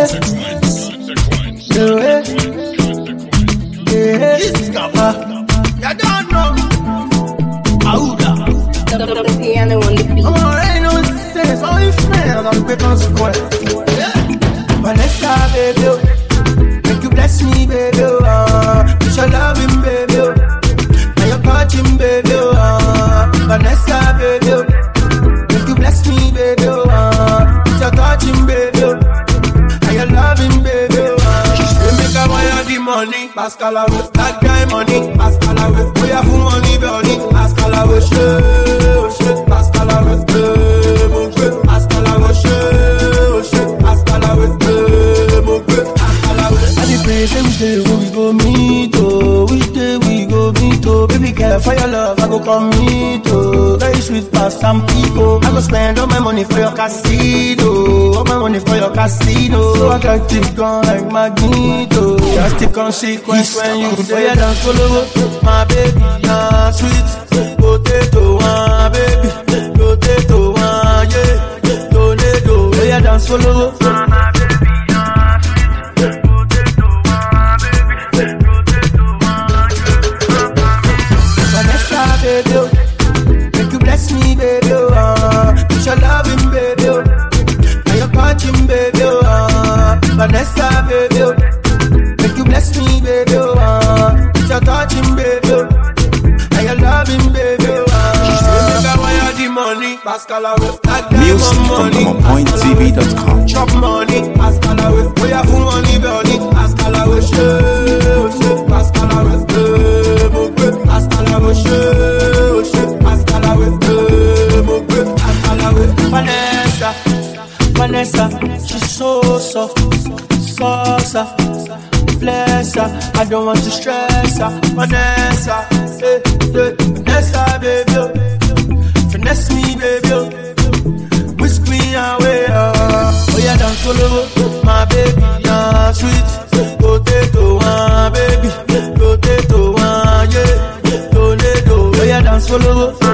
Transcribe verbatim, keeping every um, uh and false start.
Yeah, yeah, yeah. You don't know. Auda. The piano on the beat. Oh, ain't no sense. Only friends on the consequence. Vanessa, baby. Make you bless me, baby. Uh, you shall love him, baby. And you catch him, baby. Uh, Vanessa, baby. Make you bless me, baby. Uh, you shall touch him, baby. And you love him, baby. Uh, you make a wire the money. Pascal, I will that guy money. Pascal, I will pay for money, baby. Pascal, I will show, show. Pascal, I will pay, Pascal, I will show, show. Pascal, I will pay. Which day we go meet, oh, which day we go meet, oh, baby girl, for your love, I go come meet, oh, very sweet past some people, I go spend all my money for your casino, all my money for your casino, so attractive, gone like Magneto, just the consequence when you say I dance follow, my baby, ah, sweet, potato, ah, baby, potato, ah, yeah, tornado, say I dance follow, make you bless me, baby. Uh, you shall love him, baby. And you catch him, baby. Uh, Vanessa, baby. Make you bless me, baby. Uh, you shall touch him, baby. And you love him, baby. Uh, make a wire the money. Pascal, I will stack Music from Common Point T V dot com. Chop money. Pascal, I will pay for money, baby. Pascal, I will show, show. Pascal, I will pay. Pascal, I will show, show. Pascal, I will pay. Pascal, I will. Vanessa, Vanessa, she's so soft, so soft. Bless her, I don't want to stress her. Vanessa, hey, hey, Vanessa, baby, finesse me, baby, whisk me away. Oh yeah, dance follow, my baby, ah, sweet potato, ah, baby, potato, ah, yeah, tornado. Oh yeah, dance follow.